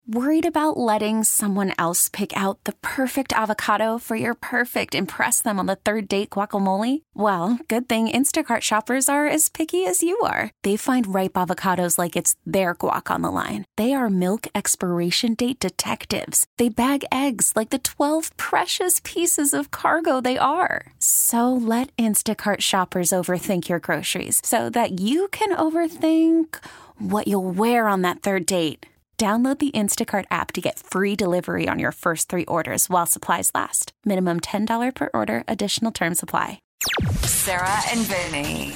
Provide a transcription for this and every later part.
Worried about letting someone else pick out the perfect avocado for your perfect impress them on the third date guacamole? Well, good thing Instacart shoppers are as picky as you are. They find ripe avocados like it's their guac on the line. They are milk expiration date detectives. They bag eggs like the 12 precious pieces of cargo they are. So let Instacart shoppers overthink your groceries so that you can overthink what you'll wear on that third date. Download the Instacart app to get free delivery on your first 3 orders while supplies last. Minimum $10 per order. Additional terms apply. Sarah and Vinny.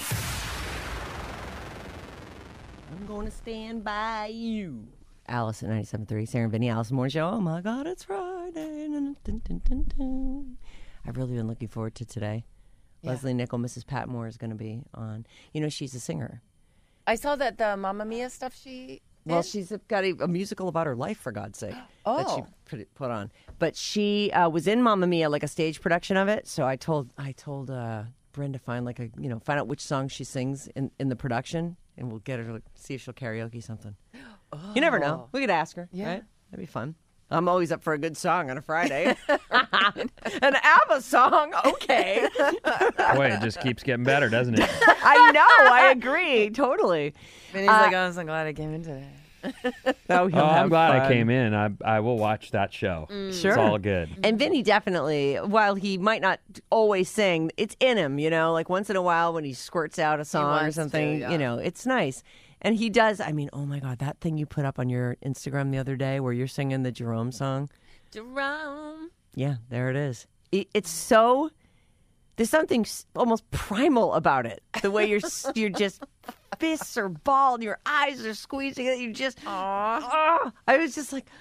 I'm going to stand by you. Alice at 97.3, Sarah and Vinny, Alice Morning Show. Oh my God, it's Friday. Dun, dun, dun, dun, dun. I've really been looking forward to today. Yeah. Leslie Nichol, Mrs. Patmore is going to be on. You know, she's a singer. I saw that the Mamma Mia stuff she... Well, she's got a musical about her life, for God's sake, that she put on. But she was in Mamma Mia, like a stage production of it. So I told Brenda find find out which song she sings in the production, and we'll get her to see if she'll karaoke something. Oh. You never know. We could ask her. Yeah, right? That'd be fun. I'm always up for a good song on a Friday. An ABBA song, okay. Boy, it just keeps getting better, doesn't it? I know, I agree, totally. Vinny's like, I'm so glad I came in today. I'm glad I came in. I will watch that show. Sure. It's all good. And Vinny definitely, while he might not always sing, it's in him, like once in a while when he squirts out a song or something, it's nice. And he does, oh my God, that thing you put up on your Instagram the other day where you're singing the Jerome song. Jerome. Yeah, there it is. It's so, there's something almost primal about it. The way you're just, fists are balled, your eyes are squeezing, you just, I was just like,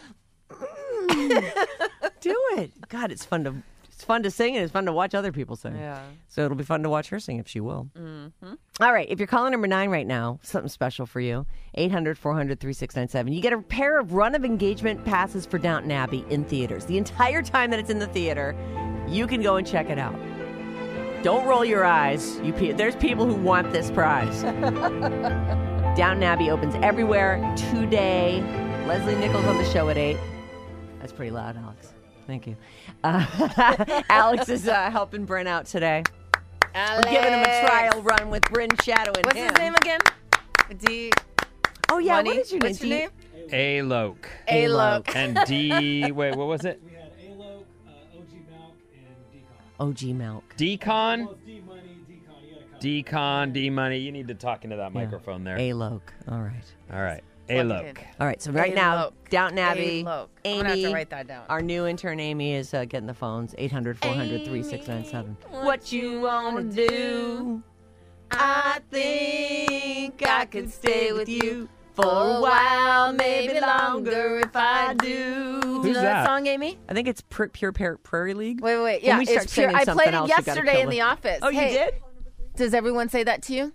do it. God, it's fun to sing and it's fun to watch other people sing. Yeah. So it'll be fun to watch her sing if she will. Mm-hmm. All right. If you're calling number 9 right now, something special for you. 800-400-3697. You get a pair of run of engagement passes for Downton Abbey in theaters. The entire time that it's in the theater, you can go and check it out. Don't roll your eyes. There's people who want this prize. Downton Abbey opens everywhere today. Leslie Nichols on the show at 8. That's pretty loud, Alex. Thank you. Alex is helping Bryn out today. Alex. We're giving him a trial run with Bryn shadowing What's him. his name again? D. Oh, yeah. Money? What is your name? What's your name? Alok. Alok. And D. Wait, what was it? We had Alok, OG Malk, and Decon. Decon? Well, it's D-Money, Decon. You gotta cut it. Decon, D-Money. You need to talk into that microphone there. Alok. All right. All right. Alok. All right. So right now, Downton Abbey, Alok. Amy, I'm going to have to write that down. our new intern Amy is getting the phones. 800-400-3697. What you want to do? I think I could stay with you for a while, maybe longer if I do. Do you Who's know that? that song, Amy? I think it's Pure Prairie League. Wait. When Yeah, we start it's pure. singing I something played it else, you gotta yesterday kill in the it. office. Oh, you Hey, did? Does everyone say that to you?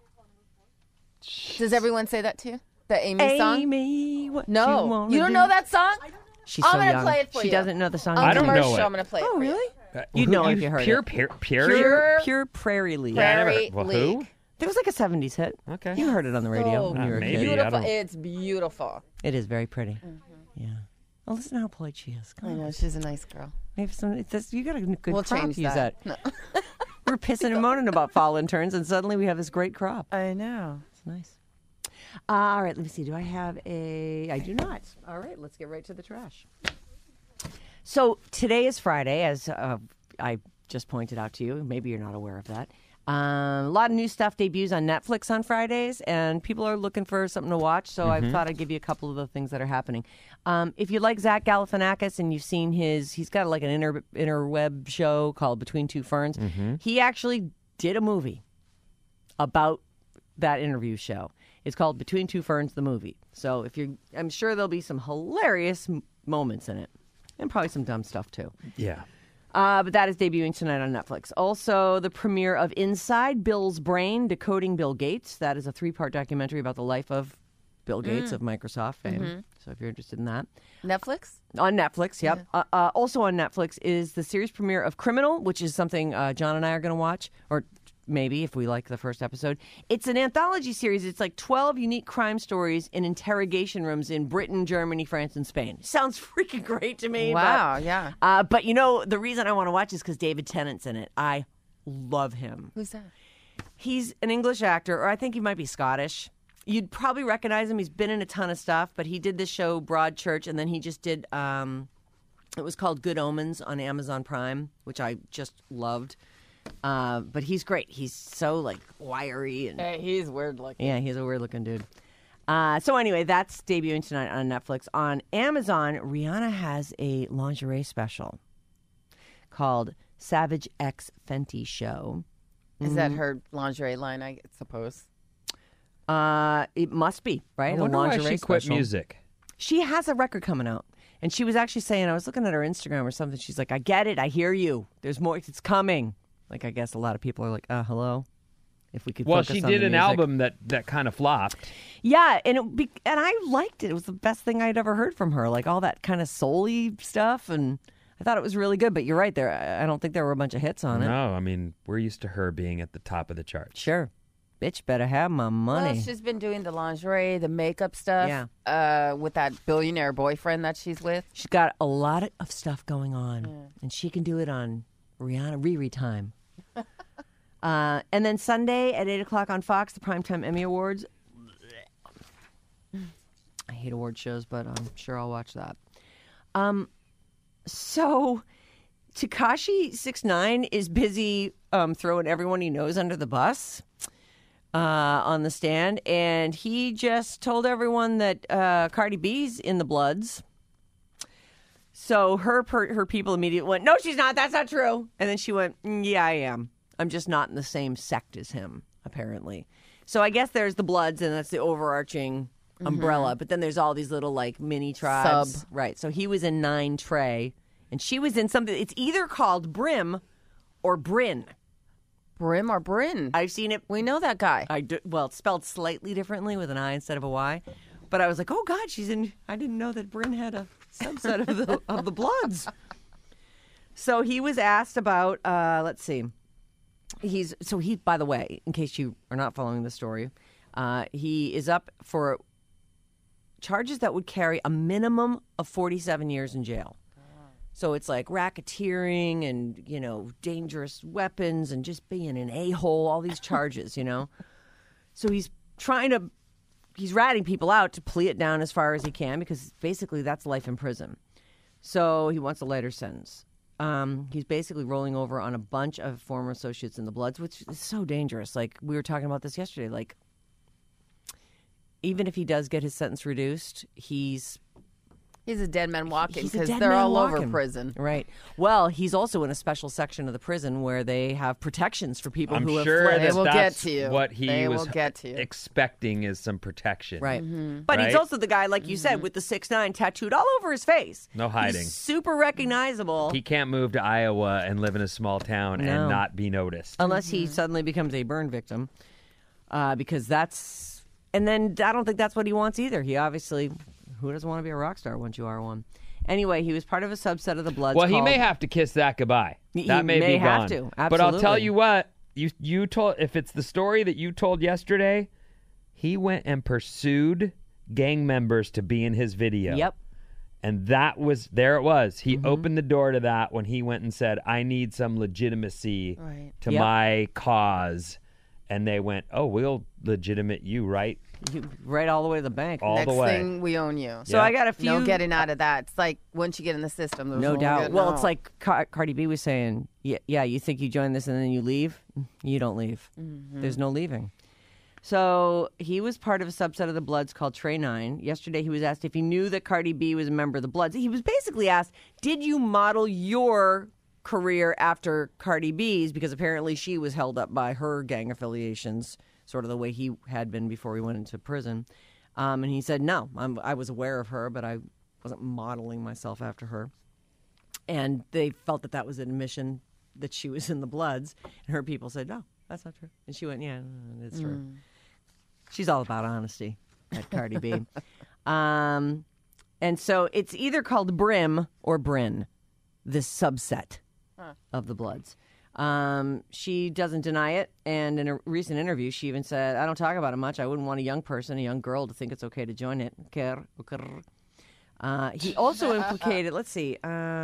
Does everyone say that to you? The Amy song? Amy, what No. you You don't know that song? She's I'm so gonna young. play it for she you. doesn't know the song. I don't know Commercial, it. I'm going to play it for you. You'd know if you heard Pure, it. Pure? Prairie League. Yeah, I never- Prairie well, League. who? It was like a 70s hit. Okay. You heard it on the radio So when you were a maybe. kid. I beautiful. don't- It's beautiful. It is very pretty. Yeah. Oh, listen how polite she is. I Come know, on. she's a nice girl. Maybe you got a good We'll crop change to use that. No. We're pissing and moaning about fall interns, and suddenly we have this great crop. I know. It's nice. All right, let me see. Do I have a... I do not. All right, let's get right to the trash. So today is Friday, as I just pointed out to you. Maybe you're not aware of that. A lot of new stuff debuts on Netflix on Fridays, and people are looking for something to watch, so I thought I'd give you a couple of the things that are happening. If you like Zach Galifianakis and you've seen he's got like an interweb show called Between Two Ferns. He actually did a movie about that interview show. It's called Between Two Ferns, the movie. So I'm sure there'll be some hilarious moments in it, and probably some dumb stuff too. Yeah. But that is debuting tonight on Netflix. Also, the premiere of Inside Bill's Brain, Decoding Bill Gates. That is a 3-part documentary about the life of Bill Gates of Microsoft fame. So if you're interested in that. Netflix? On Netflix, yep. Also on Netflix is the series premiere of Criminal, which is something John and I are going to watch, or maybe if we like the first episode. It's an anthology series. It's like 12 unique crime stories in interrogation rooms in Britain, Germany, France, and Spain. Sounds freaking great to me. Wow, yeah. But you know, the reason I want to watch is because David Tennant's in it. I love him. Who's that? He's an English actor, or I think he might be Scottish. You'd probably recognize him. He's been in a ton of stuff, but he did this show Broadchurch, and then he just did, it was called Good Omens on Amazon Prime, which I just loved. But he's great. He's so, like, wiry. And Hey, he's weird looking. yeah, he's a weird-looking dude. So anyway, that's debuting tonight on Netflix. On Amazon, Rihanna has a lingerie special called Savage X Fenty Show. Is that her lingerie line, I suppose? It must be, right? I wonder why she quit special. music. She has a record coming out. And she was actually saying, I was looking at her Instagram or something. She's like, I get it. I hear you. There's more. It's coming. Like, I guess a lot of people are like, hello? If we could Well, focus she on did the an music. album that kind of flopped. Yeah, and and I liked it. It was the best thing I'd ever heard from her. Like, all that kind of soul-y stuff. And I thought it was really good. But you're right. I don't think there were a bunch of hits on it. No, I mean, we're used to her being at the top of the charts. Sure. Bitch better have my money. Well, she's been doing the lingerie, the makeup stuff. Yeah. With that billionaire boyfriend that she's with. She's got a lot of stuff going on. And she can do it on Rihanna Riri time. And then Sunday at 8 o'clock on Fox, the Primetime Emmy Awards. I hate award shows, but I'm sure I'll watch that. So Tekashi 6ix9ine is busy throwing everyone he knows under the bus on the stand, and he just told everyone that Cardi B's in the Bloods. So her people immediately went, no, she's not. That's not true. And then she went, yeah, I am. I'm just not in the same sect as him, apparently. So I guess there's the Bloods, and that's the overarching umbrella. But then there's all these little, like, mini tribes. Sub. Right. So he was in 9 Trey, and she was in something. It's either called Brim or Bryn. Brim or Bryn? I've seen it. We know that guy. Well, it's spelled slightly differently with an I instead of a Y. But I was like, oh, God, she's in. I didn't know that Bryn had a subset of the Bloods. So he was asked about, let's see. He, by the way, in case you are not following the story, he is up for charges that would carry a minimum of 47 years in jail. So it's like racketeering and, dangerous weapons and just being an a-hole, all these charges, So he's ratting people out to plea it down as far as he can because basically that's life in prison. So he wants a lighter sentence. He's basically rolling over on a bunch of former associates in the Bloods, which is so dangerous. Like, we were talking about this yesterday. Like, even if he does get his sentence reduced, he's a dead man walking He's a because dead they're man all walking. over prison. Right. Well, he's also in a special section of the prison where they have protections for people I'm who have sure fled. They will get that's to you. what he They was will get to you. expecting is some protection. Right. But he's Right? also the guy, like you said, with the 6ix9ine tattooed all over his face. No hiding. He's super recognizable. He can't move to Iowa and live in a small town No. and not be noticed. Unless he suddenly becomes a burn victim. Because that's... And then I don't think that's what he wants either. He obviously... Who doesn't want to be a rock star once you are one? Anyway, he was part of a subset of the Bloods. Well, he called- may have to kiss that goodbye. He That may may be have gone. to. But I'll tell Absolutely. you what, you told, if it's the story that you told yesterday, he went and pursued gang members to be in his video. Yep. And there it was. He opened the door to that when he went and said, I need some legitimacy Right. to Yep. my cause. And they went, oh, we'll legitimate you, right? Right all the way to the bank. All Next the way. thing, we own you. So Yeah. I got a few... No getting out of that. It's like once you get in the system, there's No doubt. getting Well, out. it's like Cardi B was saying, yeah, you think you join this and then you leave? You don't leave. There's no leaving. So he was part of a subset of the Bloods called Trey 9. Yesterday he was asked if he knew that Cardi B was a member of the Bloods. He was basically asked, did you model your career after Cardi B's? Because apparently she was held up by her gang affiliations, sort of the way he had been before he went into prison. And he said, no, I was aware of her, but I wasn't modeling myself after her. And they felt that was an admission that she was in the Bloods. And her people said, no, that's not true. And she went, yeah, it's true. She's all about honesty, that Cardi B. And so it's either called Brim or Bryn, this subset of the Bloods. She doesn't deny it, and in a recent interview, she even said, "I don't talk about it much. I wouldn't want a young person, a young girl, to think it's okay to join it." He also implicated, let's see,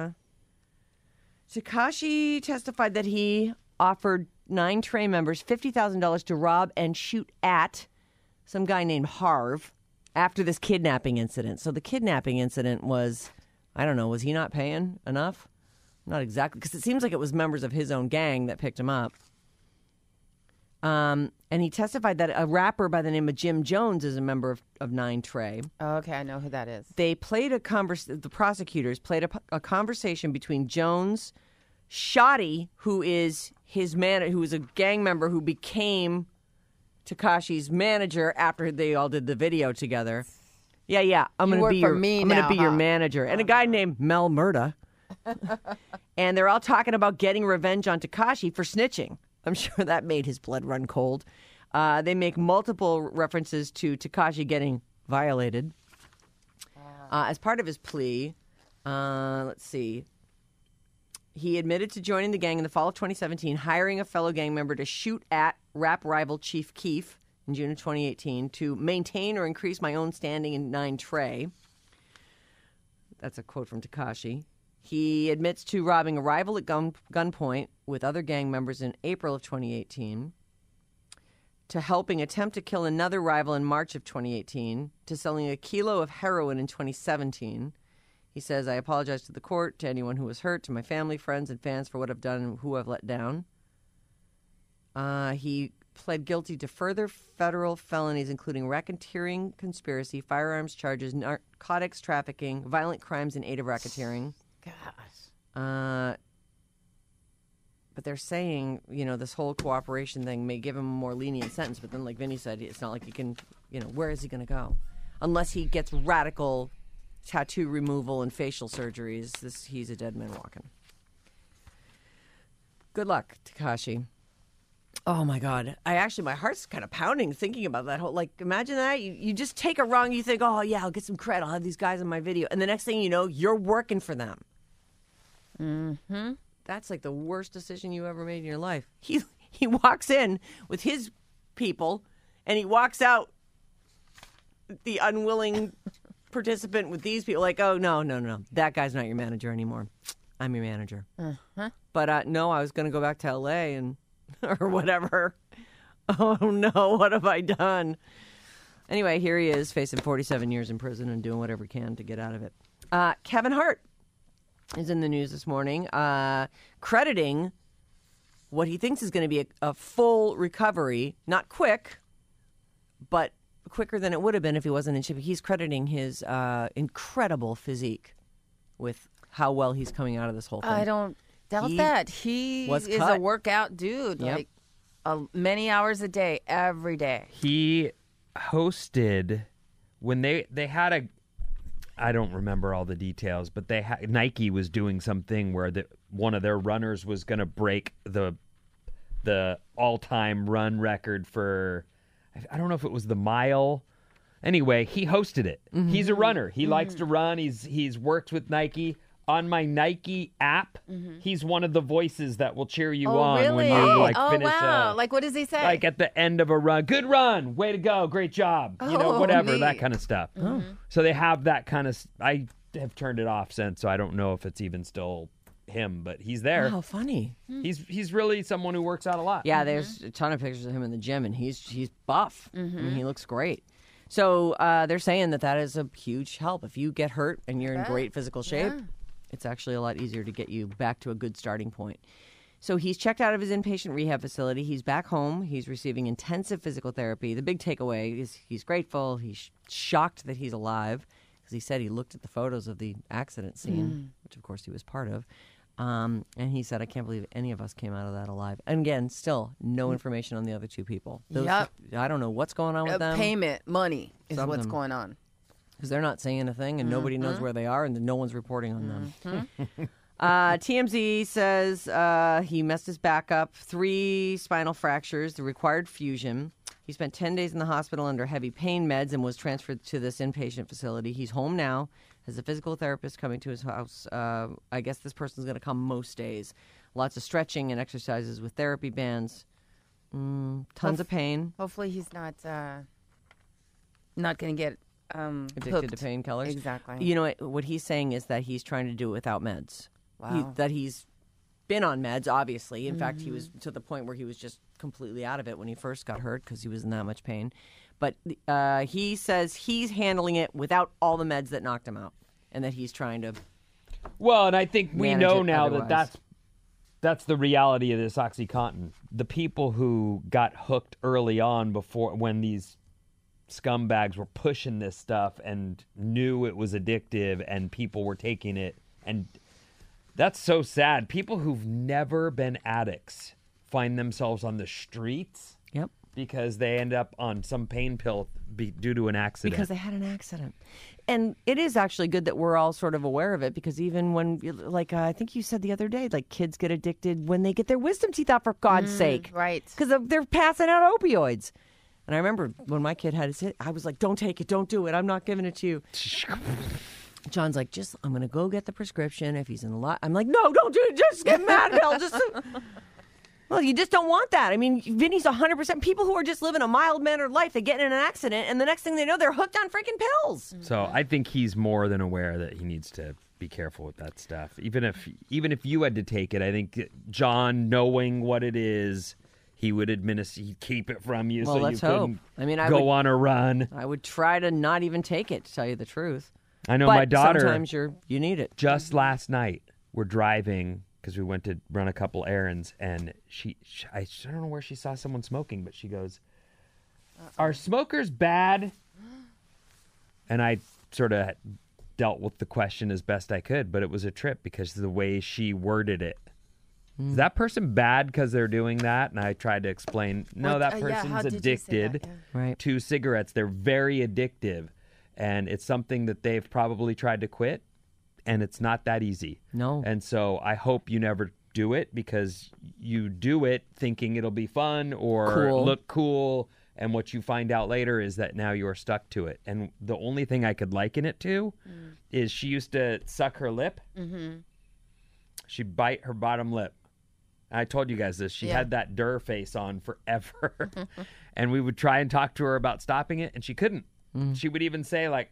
Tekashi testified that he offered 9 Trey members $50,000 to rob and shoot at some guy named Harv after this kidnapping incident. So the kidnapping incident was, I don't know, was he not paying enough? Not exactly, because it seems like it was members of his own gang that picked him up. And he testified that a rapper by the name of Jim Jones is a member of 9 Trey. Oh, okay, I know who that is. They played the prosecutors played a conversation between Jones, Shoddy, who is his man, who was a gang member who became Tekashi's manager after they all did the video together. Yeah, I'm going to be your manager. And a guy named Mel Murda. And they're all talking about getting revenge on Tekashi for snitching. I'm sure that made his blood run cold. They make multiple references to Tekashi getting violated. As part of his plea, let's see. He admitted to joining the gang in the fall of 2017, hiring a fellow gang member to shoot at rap rival Chief Keef in June of 2018 to maintain or increase my own standing in 9 Trey. That's a quote from Tekashi. He admits to robbing a rival at gunpoint with other gang members in April of 2018, to helping attempt to kill another rival in March of 2018, to selling a kilo of heroin in 2017. He says, "I apologize to the court, to anyone who was hurt, to my family, friends, and fans for what I've done and who I've let down." He pled guilty to further federal felonies, including racketeering, conspiracy, firearms charges, narcotics trafficking, violent crimes in aid of racketeering. Gosh. But they're saying, this whole cooperation thing may give him a more lenient sentence. But then, like Vinny said, it's not like he can, where is he going to go? Unless he gets radical tattoo removal and facial surgeries, he's a dead man walking. Good luck, Tekashi. Oh, my God. My heart's kind of pounding thinking about that whole, imagine that. You just take a wrong, you think, oh, yeah, I'll get some credit. I'll have these guys in my video. And the next thing you know, you're working for them. Mm-hmm. That's like the worst decision you ever made in your life. He walks in with his people, and he walks out the unwilling participant with these people. Like, oh, no. That guy's not your manager anymore. I'm your manager. Uh-huh. But no, I was going to go back to L.A. or whatever. Oh, no, what have I done? Anyway, here he is facing 47 years in prison and doing whatever he can to get out of it. Kevin Hart is in the news this morning, crediting what he thinks is going to be a full recovery. Not quick, but quicker than it would have been if he wasn't in shape. He's crediting his incredible physique with how well he's coming out of this whole thing. I don't doubt that. He is a workout dude. Yep. Many hours a day, every day. He hosted when they had I don't remember all the details, but Nike was doing something where one of their runners was going to break the all-time run record for, I don't know if it was the mile. Anyway, he hosted it. Mm-hmm. He's a runner. He likes to run. He's worked with Nike. On my Nike app, he's one of the voices that will cheer you on really? when you finish. Wow! What does he say? Like at the end of a run, good run, way to go, great job, whatever, neat. that kind of stuff. Mm-hmm. So they have that kind of. I have turned it off since, so I don't know if it's even still him, but he's there. Oh, funny. He's really someone who works out a lot. Yeah, there's a ton of pictures of him in the gym, and he's buff. I mean, he looks great. So they're saying that is a huge help if you get hurt and you're in great physical shape. Yeah. It's actually a lot easier to get you back to a good starting point. So he's checked out of his inpatient rehab facility. He's back home. He's receiving intensive physical therapy. The big takeaway is he's grateful. He's shocked that he's alive because he said he looked at the photos of the accident scene, which of course he was part of. And he said, I can't believe any of us came out of that alive. And again, still no information on the other 2 people. I don't know what's going on with them. Payment, money is what's going on. Because they're not saying anything, and nobody knows where they are, and no one's reporting on them. TMZ says he messed his back up, 3 spinal fractures, the required fusion. He spent 10 days in the hospital under heavy pain meds and was transferred to this inpatient facility. He's home now, has a physical therapist coming to his house. I guess this person's going to come most days. Lots of stretching and exercises with therapy bands. Tons of pain. Hopefully he's not going to get Addicted hooked. to painkillers. Exactly. You know, what he's saying is that he's trying to do it without meds. Wow. That he's been on meds, obviously. In fact, he was to the point where he was just completely out of it when he first got hurt because he was in that much pain. But he says he's handling it without all the meds that knocked him out, and that he's trying to. Well, and I think we manage know it now otherwise. that's the reality of this OxyContin. The people who got hooked early on before when these scumbags were pushing this stuff and knew it was addictive and people were taking it, and that's so sad. People who've never been addicts find themselves on the streets Yep. because they end up on some pain pill due to an accident. Because they had an accident. And it is actually good that we're all sort of aware of it, because even when, like, I think you said the other day, like, kids get addicted when they get their wisdom teeth out, for God's sake. Right. Because they're passing out opioids. And I remember when my kid had his hit, I was like, don't take it, don't do it. I'm not giving it to you. John's like, I'm going to go get the prescription if he's in the lot. I'm like, no, don't do it. Just get Advil. Well, you just don't want that. I mean, Vinny's 100%. People who are just living a mild-mannered life, they get in an accident, and the next thing they know, they're hooked on freaking pills. So I think he's more than aware that he needs to be careful with that stuff. Even if you had to take it, I think John, knowing what it is, he would he'd keep it from you, Well, so let's you couldn't hope. I mean, go on a run. I would try to not even take it, to tell you the truth. I know But my daughter. sometimes you need it. Just last night, we're driving because we went to run a couple errands, and I don't know where she saw someone smoking, but she goes, "Are smokers bad?" And I sort of dealt with the question as best I could, but it was a trip because of the way she worded it. Is that person bad because they're doing that? And I tried to explain, no, that person's how did you say that? addicted Right. to cigarettes. They're very addictive, and it's something that they've probably tried to quit, and it's not that easy. No. And so I hope you never do it, because you do it thinking it'll be fun or Cool. look cool, and what you find out later is that now you're stuck to it. And the only thing I could liken it to is she used to suck her lip. Mm-hmm. She'd bite her bottom lip. I told you guys this. She had that Durr face on forever. And we would try and talk to her about stopping it, and she couldn't. She would even say, like,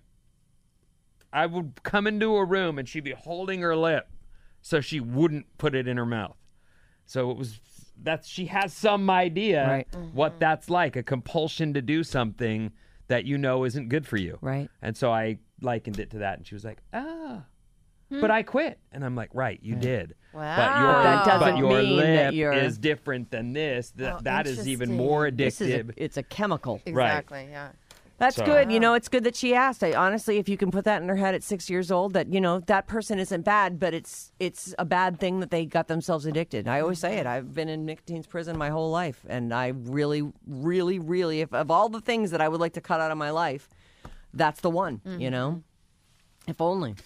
I would come into a room and she'd be holding her lip so she wouldn't put it in her mouth. So she has some idea what that's like, a compulsion to do something that you know isn't good for you. Right. And so I likened it to that, and she was like, but I quit. And I'm like, right, you did. Wow. That doesn't But your mean lip that you're- is different than this. That is even interesting. more This is addictive. it's a chemical. Exactly, yeah. That's So- good. You know, it's good that she asked. Honestly, if you can put that in her head at 6 years old, that, you know, that person isn't bad, but it's a bad thing that they got themselves addicted. I always say it. I've been in nicotine's prison my whole life, and I really, really, really, if of all the things that I would like to cut out of my life, that's the one, you know? If only.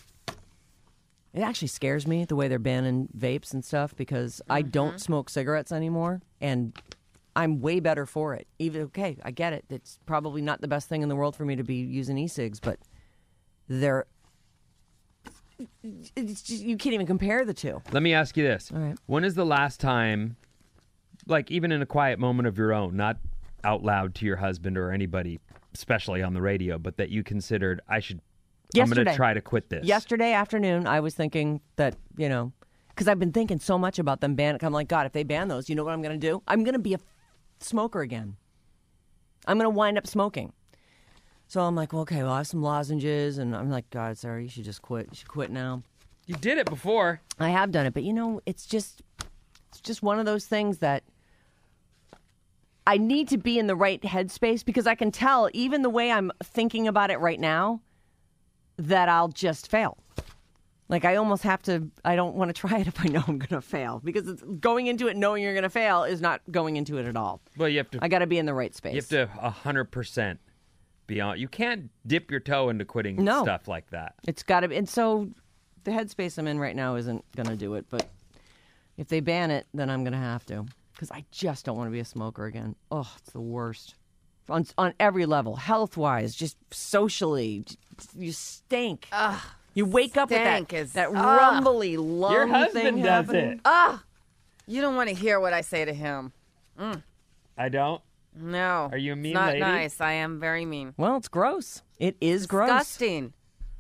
It actually scares me the way they're banning vapes and stuff, because I don't smoke cigarettes anymore, and I'm way better for it. Even okay, I get it. It's probably not the best thing in the world for me to be using e-cigs, but it's just, you can't even compare the two. Let me ask you this. All right. When is the last time, like even in a quiet moment of your own, not out loud to your husband or anybody, especially on the radio, but that you considered, I'm going Yesterday. to try to quit this? Yesterday afternoon, I was thinking that, you know, because I've been thinking so much about them banning. I'm like, God, if they ban those, you know what I'm going to do? I'm going to be a smoker again. I'm going to wind up smoking. So I'm like, well, okay, well, I have some lozenges, and I'm like, God, Sarah, you should just quit. You should quit now. You did it before. I have done it, but you know, it's just one of those things that I need to be in the right headspace, because I can tell, even the way I'm thinking about it right now, that I'll just fail. Like, I almost have to, I don't want to try it if I know I'm going to fail, because going into it knowing you're going to fail is not going into it at all. Well, you have to. I got to be in the right space. You have to 100% be on. You can't dip your toe into quitting stuff like that. It's got to be. And so the headspace I'm in right now isn't going to do it. But if they ban it, then I'm going to have to, because I just don't want to be a smoker again. Oh, it's the worst. on every level, health-wise, just socially. You stink. You wake up with that rumbly lung Your thing husband does happening. it. You don't want to hear what I say to him. I don't. No. Are you a mean it's not lady? nice. I am very mean. Well, it's gross. It is gross. Disgusting.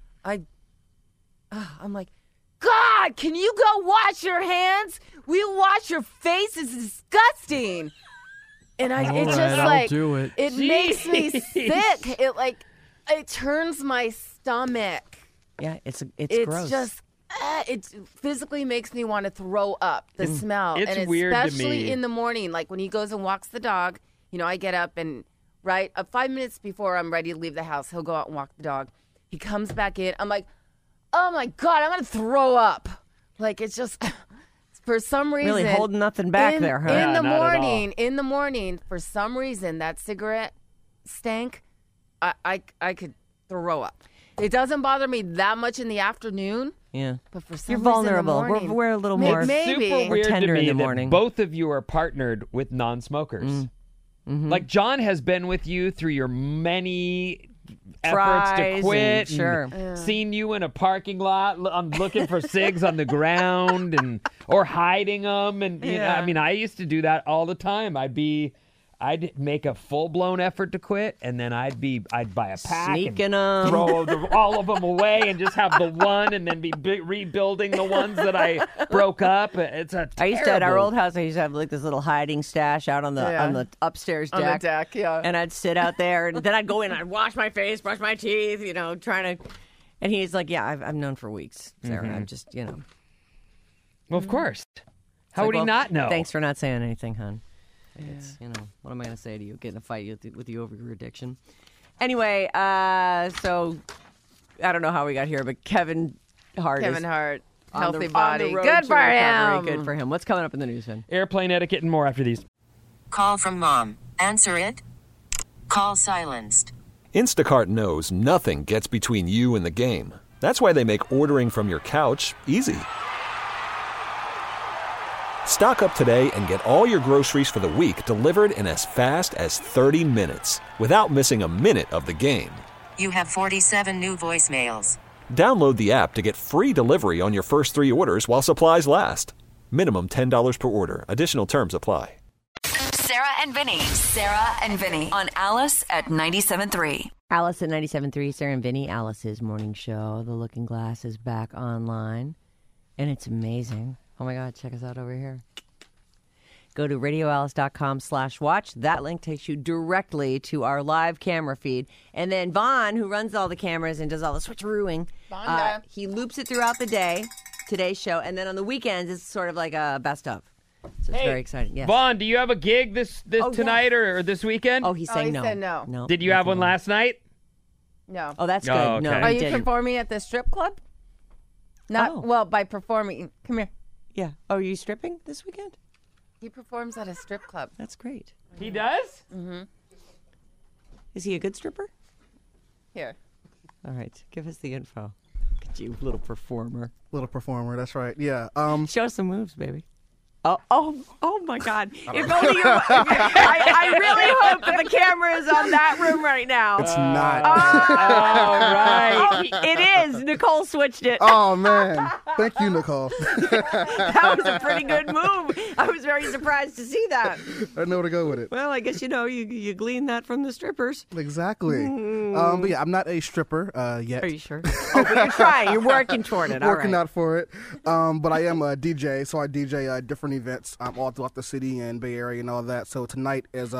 I'm like, God, can you go wash your hands? Will you wash your face? It's disgusting. And I'll do it. It makes me sick. It turns my stomach. Yeah, it's It's gross. just, it physically makes me want to throw up, the smell. It's and weird to especially me. in the morning, like when he goes and walks the dog, I get up and 5 minutes before I'm ready to leave the house, he'll go out and walk the dog. He comes back in. I'm like, oh my God, I'm going to throw up. Like, it's just, for some reason. Really holding nothing back there, huh? In Yeah, not at all. in the morning, for some reason, that cigarette stank, I could throw up. It doesn't bother me that much in the afternoon. Yeah. But for some You're reason vulnerable. in the morning, We're a little May- more. maybe. Super weird tender to in me the that morning. both of you are partnered with non-smokers. Like John has been with you through your many efforts to Tries quit. and- sure. and seen you in a parking lot. I'm looking for cigs on the ground or hiding them. And you know, I mean, I used to do that all the time. I'd make a full-blown effort to quit, and then I'd buy a pack Sneaking and 'em. throw all of them away and just have the one, and then be rebuilding the ones that I broke up. It's a I used to at our terrible- old house. I used to have like this little hiding stash out on the upstairs deck. On the deck, yeah. And I'd sit out there, and then I'd go in. I'd wash my face, brush my teeth. Trying to. And he's like, "Yeah, I've known for weeks, Sarah. I'm just, Well, of course. How would he well, not know? Thanks for not saying anything, hon. It's, what am I going to say to you? Get in a fight with you over your addiction. Anyway, so I don't know how we got here, but Kevin Hart. Kevin is Hart, on healthy the body. road Good to for recovery. him. Good for him. What's coming up in the news, Vin? Airplane etiquette and more after these. Call from mom. Answer it. Call silenced. Instacart knows nothing gets between you and the game. That's why they make ordering from your couch easy. Stock up today and get all your groceries for the week delivered in as fast as 30 minutes without missing a minute of the game. You have 47 new voicemails. Download the app to get free delivery on your first 3 orders while supplies last. Minimum $10 per order. Additional terms apply. Sarah and Vinny. Sarah and Vinny on Alice at 97.3. Alice at 97.3, Sarah and Vinny, Alice's morning show. The Looking Glass is back online, and it's amazing. Oh, my God, check us out over here. Go to radioalice.com/watch. That link takes you directly to our live camera feed. And then Vaughn, who runs all the cameras and does all the switcherooing, he loops it throughout the day, today's show. And then on the weekends, it's sort of like a best of. So it's very exciting. Yes. Vaughn, do you have a gig this tonight or this weekend? Oh, he's saying he no. said no. Did you have one last night? No. Oh, that's good. Oh, No, okay. he Are you didn't. performing at the strip club? Not Oh. well, by performing. Come here. Yeah. Oh, are you stripping this weekend? He performs at a strip club. That's great. He does? Is he a good stripper? Here. All right. Give us the info. Look at you, little performer. Little performer, that's right. Yeah. Show us some moves, baby. Oh my God! If only I really hope that the camera is on that room right now. It's not. All right. It is. Nicole switched it. Oh, man. Thank you, Nicole. That was a pretty good move. I was very surprised to see that. I know where to go with it. Well, I guess you glean that from the strippers. Exactly. But yeah, I'm not a stripper yet. Are you sure? Oh, but you're trying. You're working toward it. All Working right. out for it. But I am a DJ, so I DJ different events all throughout the city and Bay Area and all that. So tonight is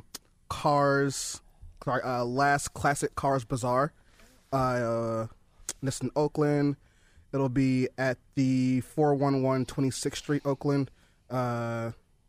Last Classic Cars Bazaar. This in Oakland. It'll be at the 411 26th Street, Oakland, at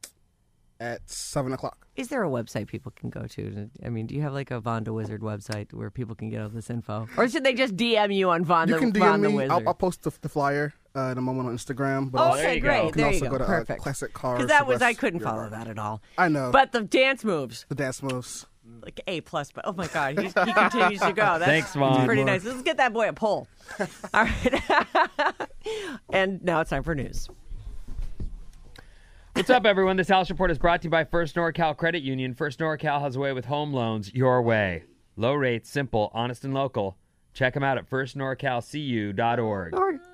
7 o'clock. Is there a website people can go to? I mean, do you have like a Vonda Wizard website where people can get all this info? Or should they just DM you on Vonda, You can DM Vonda me. Wizard? I'll post the flyer in a moment on Instagram. But Oh, also, there okay, you go. great. you can There you also go. go to Perfect. Classic Cars. Because that was, I West couldn't Beer follow Bar. that at all. I know. But the dance moves, The dance moves. like A+, but oh my God, he continues to go. That's Thanks, Vaughn. pretty More. nice. Let's get that boy a poll. All right. And now it's time for news. What's up, everyone? This Alice Report is brought to you by First NorCal Credit Union. First NorCal has a way with home loans your way. Low rates, simple, honest, and local. Check them out at firstnorcalcu.org.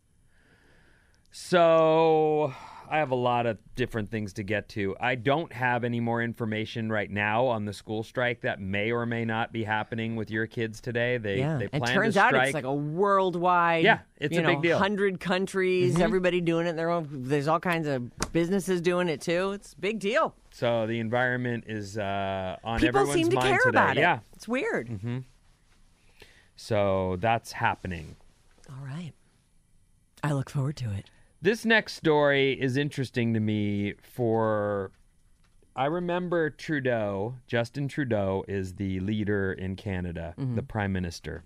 So I have a lot of different things to get to. I don't have any more information right now on the school strike that may or may not be happening with your kids today. They plan it to turns strike. out it's like a worldwide, it's a big deal. 100 countries, everybody doing it in their own. There's all kinds of businesses doing it too. It's a big deal. So the environment is on People everyone's seem to mind care today. about it. Yeah. It's weird. Mm-hmm. So that's happening. All right. I look forward to it. This next story is interesting to me I remember Trudeau. Justin Trudeau is the leader in Canada, the prime minister.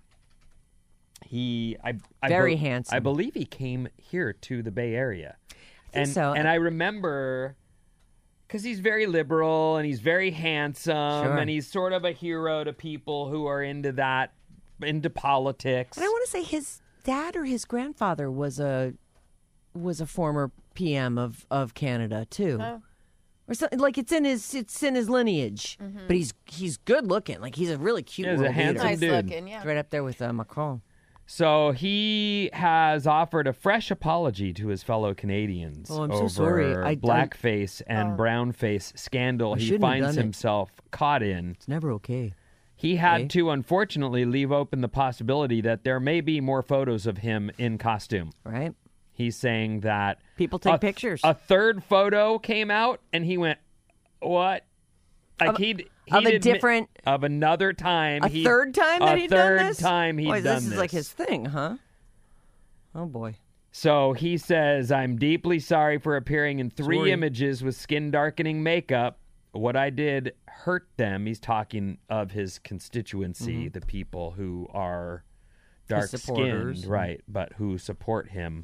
Very handsome. I believe he came here to the Bay Area. And I remember, because he's very liberal and he's very handsome and he's sort of a hero to people who are into politics. And I want to say his dad or his grandfather was a former PM of Canada too. Oh. Or something like it's in his lineage. But he's good looking. Like he's a really cute He's a world handsome leader. dude. Nice looking, yeah. He's right up there with Macron. So he has offered a fresh apology to his fellow Canadians Oh, I'm over so sorry. blackface and brownface scandal he shouldn't have finds done it. himself caught in. It's never okay. He had to, unfortunately, leave open the possibility that there may be more photos of him in costume. Right? He's saying that People take pictures. A third photo came out, and he went, "What?" Like of another time. A third time that he'd done this? A third time he'd done this. This is like his thing, huh? Oh, boy. So he says, "I'm deeply sorry for appearing in 3 images with skin-darkening makeup. What I did hurt them." He's talking of his constituency, the people who are dark-skinned, right, but who support him.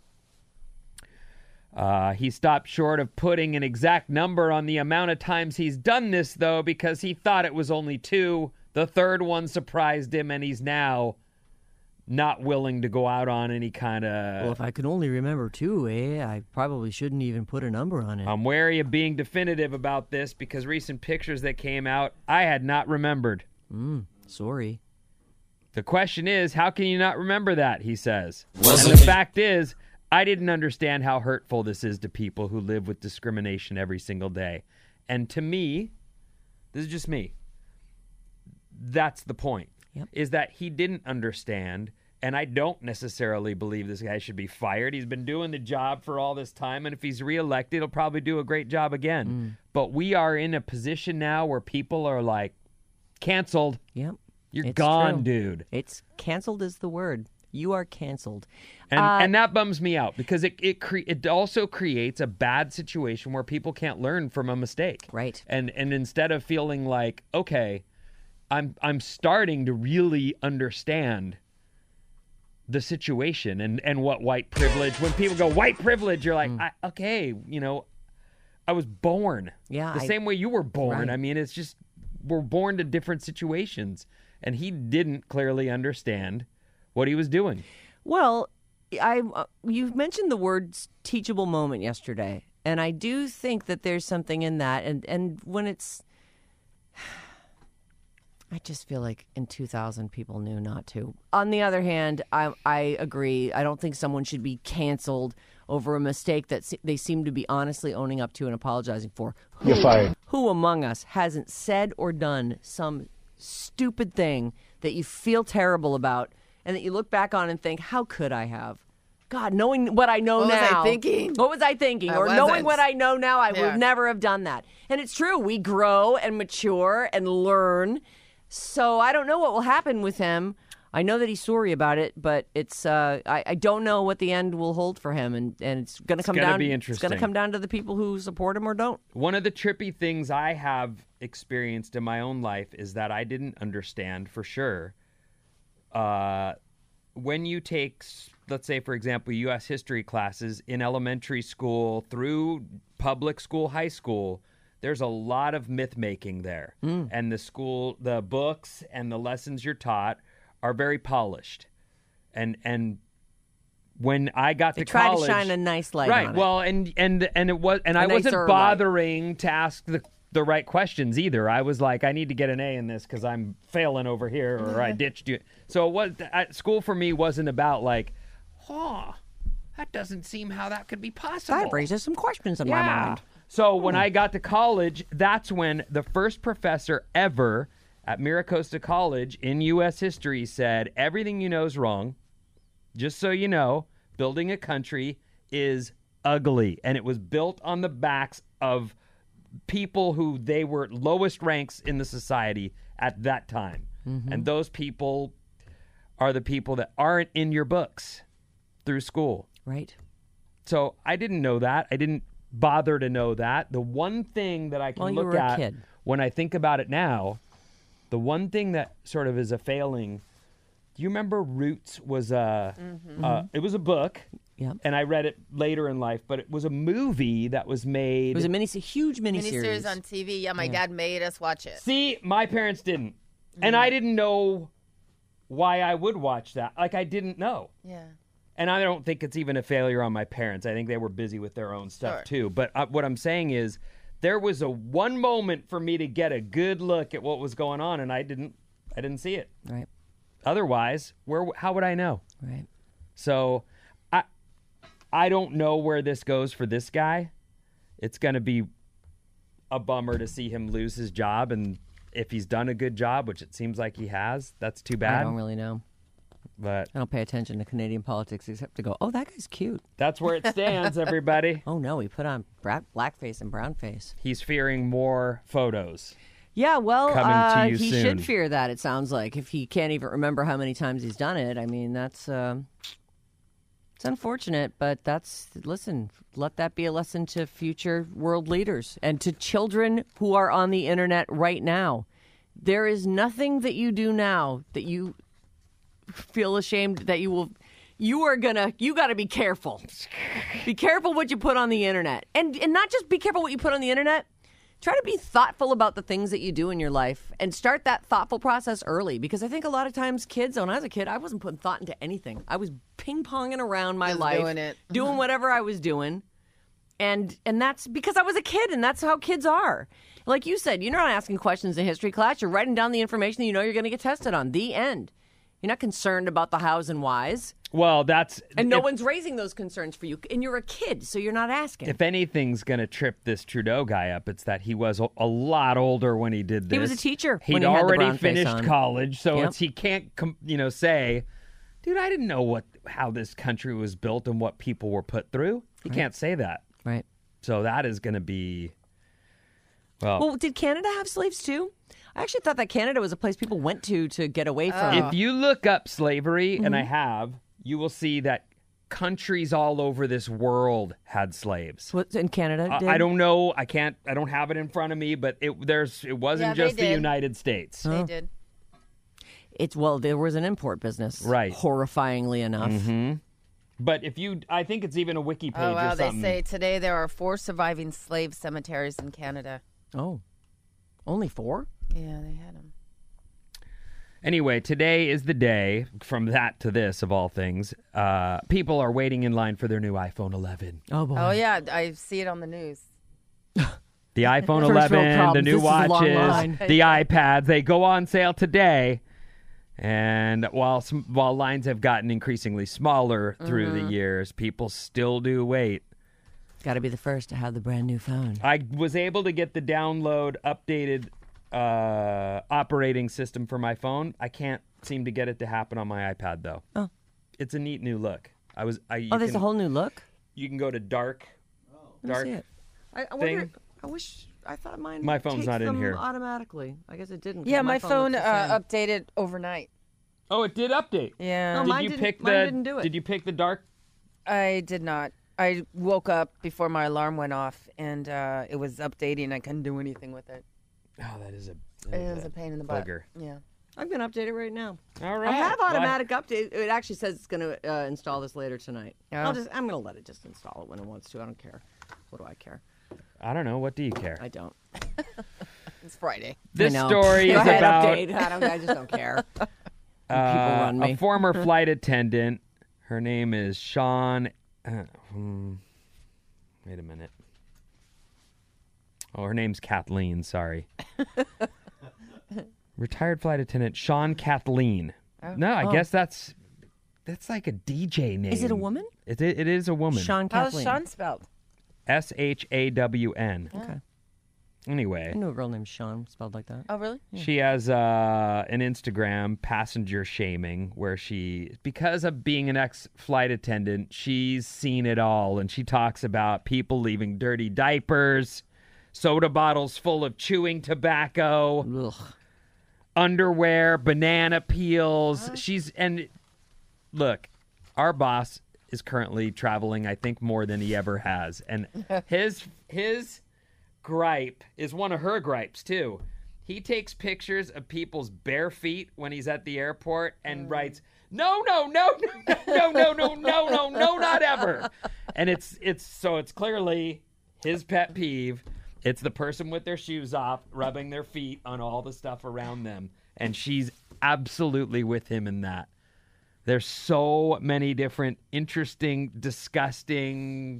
He stopped short of putting an exact number on the amount of times he's done this, though, because he thought it was only 2. The third one surprised him, and he's now not willing to go out on any kind of... Well, if I could only remember 2, I probably shouldn't even put a number on it. I'm wary of being definitive about this because recent pictures that came out, I had not remembered. Sorry. The question is, how can you not remember that, he says. And the fact is, I didn't understand how hurtful this is to people who live with discrimination every single day. And to me, this is just me, that's the point, is that he didn't understand, and I don't necessarily believe this guy should be fired. He's been doing the job for all this time, and if he's reelected, he'll probably do a great job again. But we are in a position now where people are like, canceled. Yep. You're It's gone, true. dude. It's canceled is the word. You are canceled. And that bums me out because it also creates a bad situation where people can't learn from a mistake. Right. And instead of feeling like, okay, I'm starting to really understand the situation and what white privilege, when people go white privilege, you're like, okay, I was born. Yeah. Same way you were born. Right. I mean, it's just, we're born to different situations. And he didn't clearly understand what he was doing. Well, you mentioned the words teachable moment yesterday, and I do think that there's something in that. And when it's, I just feel like in 2000 people knew not to. On the other hand, I agree. I don't think someone should be canceled over a mistake that they seem to be honestly owning up to and apologizing for. You're fired. Who among us hasn't said or done some stupid thing that you feel terrible about and that you look back on and think, how could I have? God, knowing what I know What now. was I thinking? What was I thinking? I Or wasn't. knowing what I know now, I would never have done that. And it's true. We grow and mature and learn. So I don't know what will happen with him. I know that he's sorry about it, but it's I don't know what the end will hold for him, and it's going to come down. Be It's interesting. going to come down to the people who support him or don't. One of the trippy things I have experienced in my own life is that I didn't understand for sure. When you take, let's say, for example, U.S. history classes in elementary school through public school, high school, there's a lot of myth making there, and the books and the lessons you're taught are very polished, and when I got to try college, to shine a nice light right? on it. Well, and it was, and I wasn't nicer bothering to ask the right questions either. I was like, I need to get an A in this because I'm failing over here, or I ditched you. So it was school for me wasn't about like, that doesn't seem how that could be possible. That raises some questions in my mind. So when I got to college, that's when the first professor ever at Miracosta College in U.S. history said, everything you know is wrong. Just so you know, building a country is ugly. And it was built on the backs of people who they were lowest ranks in the society at that time. And those people are the people that aren't in your books through school. Right. So I didn't know that. I didn't bother to know that. The one thing that I can you look were a at kid. when I think about it now, the one thing that sort of is a failing. Do you remember Roots was it was a book. Yep. And I read it later in life, but it was a movie that was made. It was a huge miniseries. Miniseries on TV. Yeah, my dad made us watch it. See, my parents didn't. And I didn't know why I would watch that. Like, I didn't know. Yeah. And I don't think it's even a failure on my parents. I think they were busy with their own stuff too. But what I'm saying is, there was one moment for me to get a good look at what was going on, and I didn't see it. Right. Otherwise, how would I know? Right. So I don't know where this goes for this guy. It's going to be a bummer to see him lose his job, and if he's done a good job, which it seems like he has, that's too bad. I don't really know. But I don't pay attention to Canadian politics except to go, oh, that guy's cute. That's where it stands, everybody. Oh, no, he put on blackface and brownface. He's fearing more photos. Yeah, well, coming to you he soon. should fear that, it sounds like, if he can't even remember how many times he's done it. I mean, that's it's unfortunate, but listen, let that be a lesson to future world leaders and to children who are on the internet right now. There is nothing that you do now that you feel ashamed that you got to be careful. Be careful what you put on the internet. And not just be careful what you put on the internet. Try to be thoughtful about the things that you do in your life and start that thoughtful process early. Because I think a lot of times kids, when I was a kid, I wasn't putting thought into anything. I was ping-ponging around my life. Doing whatever I was doing. And that's because I was a kid, and that's how kids are. Like you said, you're not asking questions in history class. You're writing down the information that you know you're going to get tested on. The end. You're not concerned about the hows and whys. Well, and no one's raising those concerns for you. And you're a kid, so you're not asking. If anything's going to trip this Trudeau guy up, it's that he was a lot older when he did this. He was a teacher. He'd when he had the already brown face finished on. college, so Yep. he can't, say, dude, I didn't know how this country was built and what people were put through. He can't say that. Right. So that is going to be, Well, did Canada have slaves too? I actually thought that Canada was a place people went to get away from. If you look up slavery, and I have, you will see that countries all over this world had slaves. What, in Canada did? I don't know. I don't have it in front of me, but it wasn't just the United States. They did. There was an import business. Right. Horrifyingly enough. Mm-hmm. But I think it's even a wiki page or something. They say today there are 4 surviving slave cemeteries in Canada. Oh. Only 4? Yeah, they had them. Anyway, today is the day, from that to this, of all things, people are waiting in line for their new iPhone 11. Oh, boy. Oh, yeah, I see it on the news. The iPhone First world 11, the problems. new This is a long watches, line. the iPads, they go on sale today. And while lines have gotten increasingly smaller through the years, people still do wait. Got to be the first to have the brand new phone. I was able to get the download updated operating system for my phone. I can't seem to get it to happen on my iPad, though. Oh. It's a neat new look. There's a whole new look? You can go to dark. Let me see it. I thing. I thought mine My phone's takes not in them here. automatically. I guess it didn't. Yeah, my phone looks the same. updated overnight. Oh, it did update. Yeah. No, mine didn't do it. Did you pick the dark? I did not. I woke up before my alarm went off, and it was updating. I couldn't do anything with it. Oh, that is It was a pain in the butt. booger. Yeah. I'm going to update it right now. All right. I have automatic update. It actually says it's going to install this later tonight. Oh. I'm going to let it just install it when it wants to. I don't care. What do I care? I don't know. What do you care? I don't. It's Friday. This I know. story Go is ahead, about update. I just don't care. People run me. a former flight attendant. Her name is Sean. Wait a minute. Oh, her name's Kathleen. Sorry. Retired flight attendant Sean Kathleen. No, I guess that's like a DJ name. Is it a woman? It is a woman. Sean How's Kathleen. Sean spelled? SHAWN. Okay. Anyway. I knew a girl named Sean spelled like that. Oh, really? She has an Instagram, passenger shaming, where because of being an ex-flight attendant, she's seen it all. And she talks about people leaving dirty diapers, soda bottles full of chewing tobacco, underwear, banana peels. And look, our boss is currently traveling, I think, more than he ever has. And his gripe is one of her gripes too. He takes pictures of people's bare feet when he's at the airport and writes, no, not ever. And it's clearly his pet peeve. It's the person with their shoes off, rubbing their feet on all the stuff around them. And she's absolutely with him in that. There's so many different interesting, disgusting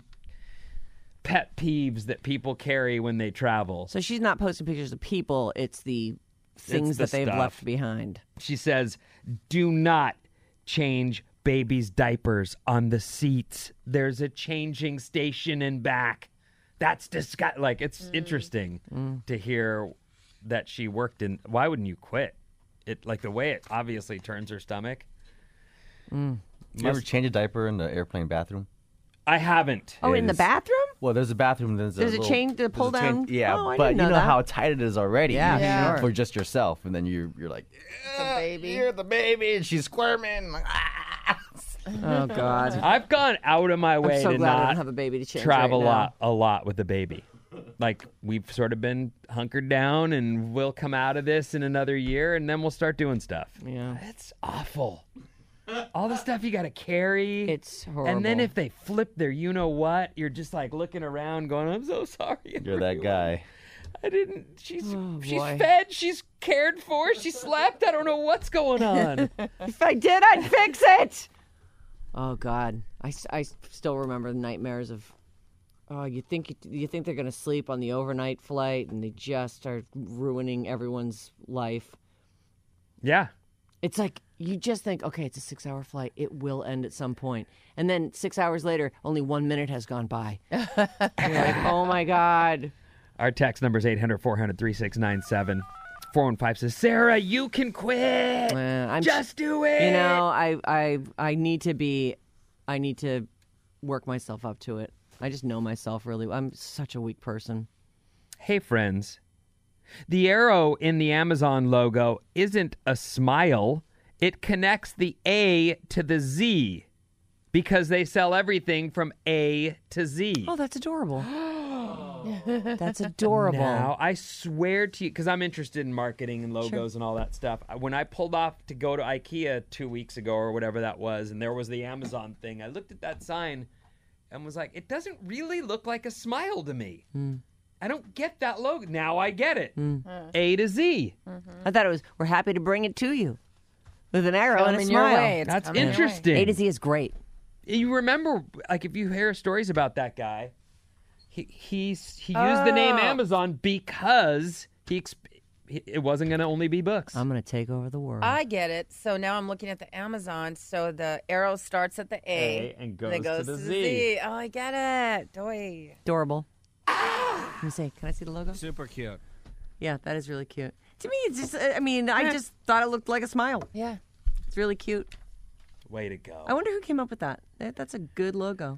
pet peeves that people carry when they travel. So she's not posting pictures of people. It's the things that they've left behind. She says, do not change babies' diapers on the seats. There's a changing station in back. That's disgusting. Like, it's interesting to hear that she worked in. Why wouldn't you quit? It, like, the way it obviously turns her stomach. You ever change a diaper in the airplane bathroom? I haven't. Oh, in the bathroom? Well, there's a bathroom. There's a chain to pull down? Yeah, Oh, I but didn't you know know that. how tight it is already. Yeah, sure. For just yourself, and then you're like, The baby. you're the baby, and she's squirming. Like, Oh, God. I've gone out of my way I'm so to glad I not don't have a baby to change travel right now. a lot with the baby. Like, we've sort of been hunkered down, and we'll come out of this in another year, and then we'll start doing stuff. Yeah. It's awful. All the stuff you got to carry. It's horrible. And then if they flip their you-know-what, you're just like looking around going, I'm so sorry. you're that guy. I didn't. She's boy. fed. She's cared for. She slept. I don't know what's going on. If I did, I'd fix it. Oh, God. I still remember the nightmares of, you think they're going to sleep on the overnight flight, and they just start ruining everyone's life. Yeah. It's like, you just think, okay, it's a 6-hour flight. It will end at some point. And then 6 hours later, only 1 minute has gone by. You're like, oh, my God. Our text number is 800-400-3697. 415 says, Sarah, you can quit. Just do it. You know, I need to work myself up to it. I just know myself really. I'm such a weak person. Hey, friends. The arrow in the Amazon logo isn't a smile. It connects the A to the Z because they sell everything from A to Z. Oh, that's adorable. That's adorable. Now, I swear to you, because I'm interested in marketing and logos and all that stuff. When I pulled off to go to IKEA 2 weeks ago or whatever that was, and there was the Amazon thing, I looked at that sign and was like, it doesn't really look like a smile to me. I don't get that logo. Now I get it. A to Z. I thought it was, we're happy to bring it to you with an arrow and a Coming your smile. way. It's That's coming your way. interesting. A to Z is great. You remember, like, if you hear stories about that guy, he used the name Amazon because it wasn't going to only be books. I'm going to take over the world. I get it. So now I'm looking at the Amazon. So the arrow starts at the A and goes then to the Z. Oh, I get it. Oy. Adorable. Let me see. Can I see the logo? Super cute. Yeah, that is really cute. To me, it's just, I just thought it looked like a smile. Yeah. It's really cute. Way to go. I wonder who came up with that. That's a good logo.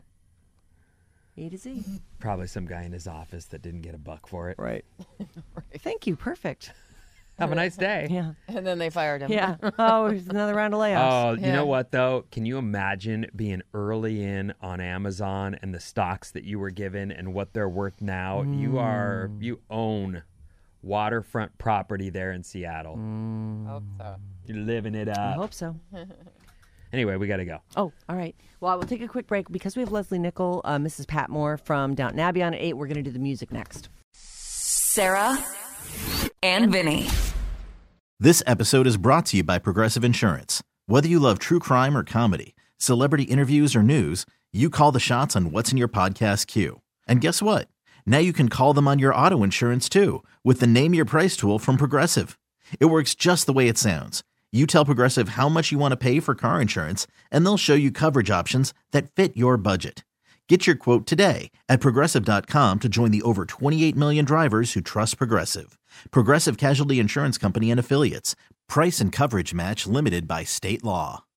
A to Z. Probably some guy in his office that didn't get a buck for it. Right. Thank you. Perfect. Have a nice day. Yeah. And then they fired him. Yeah. Oh, there's another round of layoffs. Oh, you know what, though? Can you imagine being early in on Amazon and the stocks that you were given and what they're worth now? You own waterfront property there in Seattle. Hope so. You're living it I up. hope so. Anyway, we got to go. Oh, all right. Well, I will take a quick break because we have Leslie Nichol, Mrs. Patmore from Downton Abbey on at 8. We're going to do the music next. Sarah and Vinny. This episode is brought to you by Progressive Insurance. Whether you love true crime or comedy, Celebrity interviews or news, you call the shots on what's in your podcast queue. And guess what? Now you can call them on your auto insurance too with the Name Your Price tool from Progressive. It works just the way it sounds. You tell Progressive how much you want to pay for car insurance, and they'll show you coverage options that fit your budget. Get your quote today at Progressive.com to join the over 28 million drivers who trust Progressive. Progressive Casualty Insurance Company and Affiliates. Price and coverage match limited by state law.